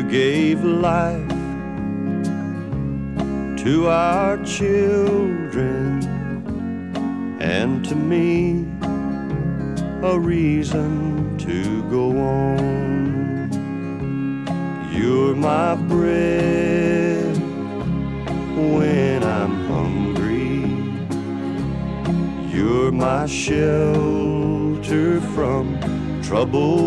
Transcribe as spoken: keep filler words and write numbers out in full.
gave life to our children, and to me a reason to go on. You're my bread when I'm hungry. You're my shelter from trouble.